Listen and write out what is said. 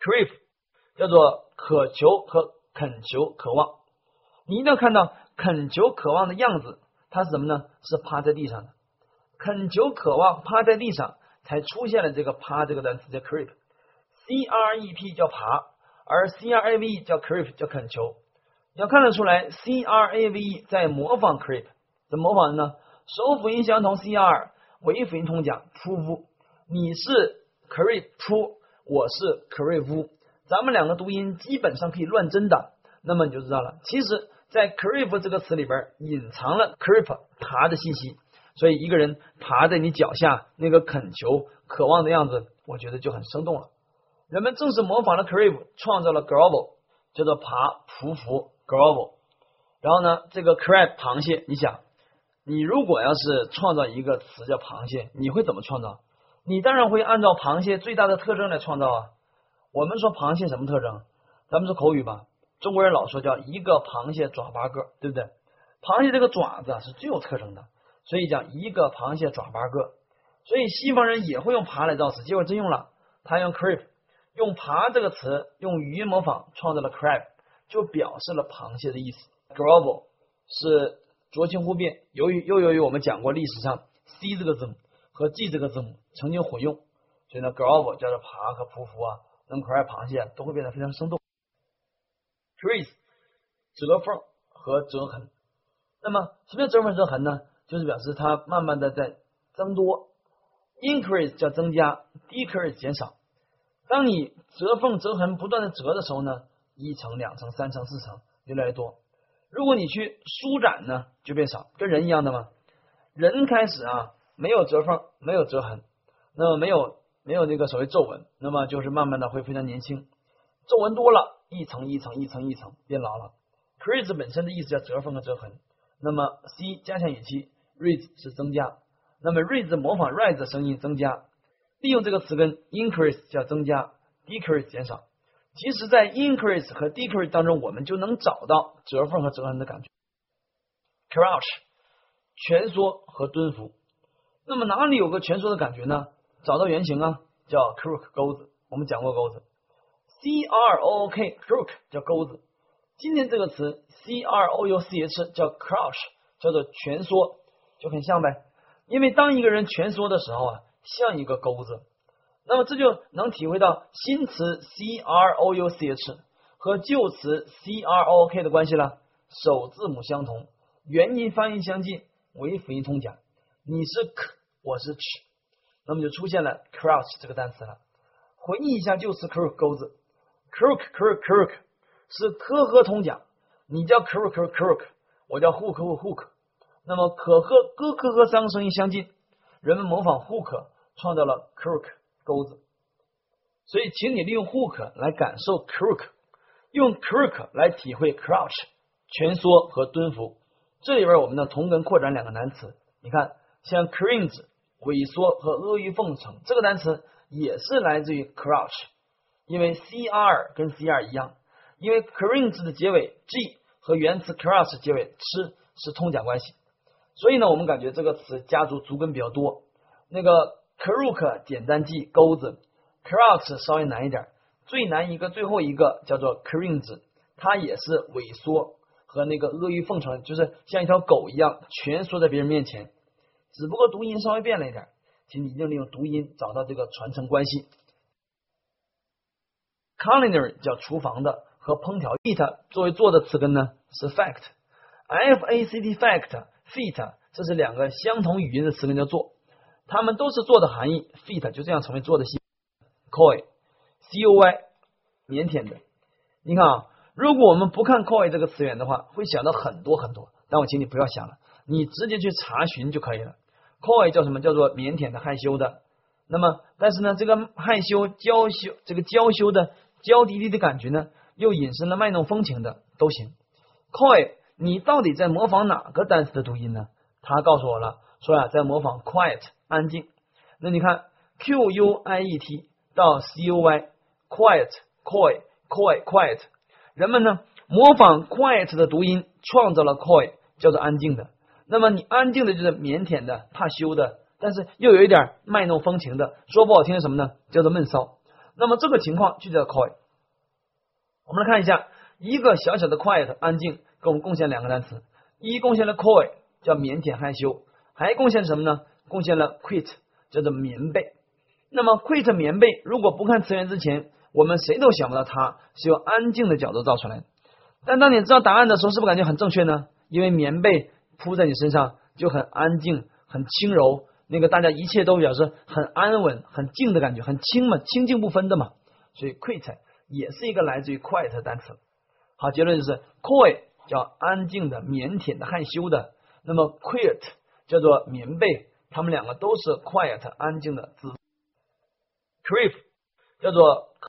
crave 叫做渴求和恳求、渴望。你一定要看到恳求、渴望的样子，它是什么呢？是趴在地上的。恳求、渴望趴在地上，才出现了这个趴这个单词叫 crave。crep 叫爬，而 crave 叫 crave 叫恳求。要看得出来 crave 在模仿 crave， 怎么模仿的呢？首辅音相同 cr， 尾辅音通假 prove， 你是 crave prove， 我是 crave， 咱们两个读音基本上可以乱真的，那么你就知道了，其实在 crave 这个词里边隐藏了 crep 爬的信息，所以一个人爬在你脚下那个恳求渴望的样子，我觉得就很生动了。人们正是模仿了 crave 创造了 grovel， 叫做爬匍匐 grovel。 然后呢，这个 crab 螃蟹，你想你如果要是创造一个词叫螃蟹，你会怎么创造？你当然会按照螃蟹最大的特征来创造啊。我们说螃蟹什么特征？咱们说口语吧，中国人老说叫一个螃蟹爪八个，对不对？螃蟹这个爪子是最有特征的，所以讲一个螃蟹爪八个。所以西方人也会用爬来造词，结果真用了，他用 crab， 用爬这个词用语音模仿创造了 crab， 就表示了螃蟹的意思。 grovel 是浊情互变，由于我们讲过历史上 C 这个字母和 G 这个字母曾经混用，所以呢 grovel 叫做爬和匍匐啊，能 crab 螃蟹都会变得非常生动。 crease 折缝和折痕，那么什么叫折缝折痕呢？就是表示它慢慢的在增多。 increase 叫增加， decrease 减少。当你折缝折痕不断的折的时候呢，一层两层三层四层越来越多。如果你去舒展呢，就变少，跟人一样的嘛。人开始没有折缝没有折痕，那么没有那个所谓皱纹，那么就是慢慢的会非常年轻。皱纹多了，一层一层一层一层变老了。 crease 本身的意思叫折缝和折痕，那么 C 加强语气 raise 是增加，那么 raise 模仿 rise 的声音增加，利用这个词根 increase 叫增加， decrease 减少。其实在 increase 和 decrease 当中，我们就能找到折缝和折痕的感觉。 crouch 蜷缩和蹲伏，那么哪里有个蜷缩的感觉呢？找到原型叫 crook 钩子，我们讲过钩子 crook crook 叫钩子。今天这个词 crouch 叫 crouch， 叫做蜷缩，就很像呗。因为当一个人蜷缩的时候像一个钩子，那么这就能体会到新词 crouch 和旧词 crook 的关系了。首字母相同，元音发音相近，尾辅音通假，你是 k 我是 ch， 那么就出现了 crouch 这个单词了。回忆一下旧词 crook 钩子， crook 是科和通假，你叫 crook 我叫 hook， 那么可和哥科和三个声音相近，人们模仿 hook 创造了 crook 钩子。所以请你利用 hook 来感受 crook， 用 crook 来体会 crouch 蜷缩和蹲伏。这里边我们的同根扩展两个难词，你看像 cringe 萎缩和阿谀奉承，这个单词也是来自于 crouch， 因为 cr 跟 cr 一样，因为 cringe 的结尾 g 和原词 crouch 结尾吃是通假关系，所以呢我们感觉这个词家族足根比较多。那个 crook 简单记钩子， crouch 稍微难一点，最难最后一个叫做 cringe， 它也是萎缩和那个阿谀奉承，就是像一条狗一样蜷缩在别人面前，只不过读音稍微变了一点，请你一定利用读音找到这个传承关系。 culinary 叫厨房的和烹调， eat 作为做的词根呢是 fact， fact 这是两个相同语音的词根叫做，它们都是做的含义， feet 就这样成为做的系。 coy 腼腆的，你看如果我们不看 coy 这个词源的话，会想到很多很多，但我请你不要想了，你直接去查询就可以了。 coy 叫什么？叫做腼腆的害羞的，那么但是呢这个害羞娇羞，这个娇羞的娇滴滴的感觉呢又引申了卖弄风情的都行。 coy 你到底在模仿哪个单词的读音呢？他告诉我了，说在模仿 quiet 安静。那你看 quiet 到 coy quiet， 人们呢模仿 quiet 的读音创造了 coy 叫做安静的。那么你安静的就是腼腆的怕羞的，但是又有一点卖弄风情的，说不好听是什么呢？叫做闷骚。 那么这个情况就叫 quiet。我们来看一下，一个小小的 quiet 安静给我们贡献两个单词，一贡献了 coy 叫腼腆害羞，还贡献什么呢？贡献了 quit 叫做棉被。那么 quit 棉被如果不看词源之前，我们谁都想不到它是由安静的角度造出来的。但当你知道答案的时候，是不是感觉很正确呢？因为棉被铺在你身上就很安静很轻柔，那个大家一切都表示很安稳很静的感觉，很轻嘛，清静不分的嘛。所以 quit 也是一个来自于 quiet 的单词。好，结论就是 coy 叫安静的腼腆的害羞的，那么 quit 叫做棉被，它们两个都是 quiet 安静的字。crave 叫做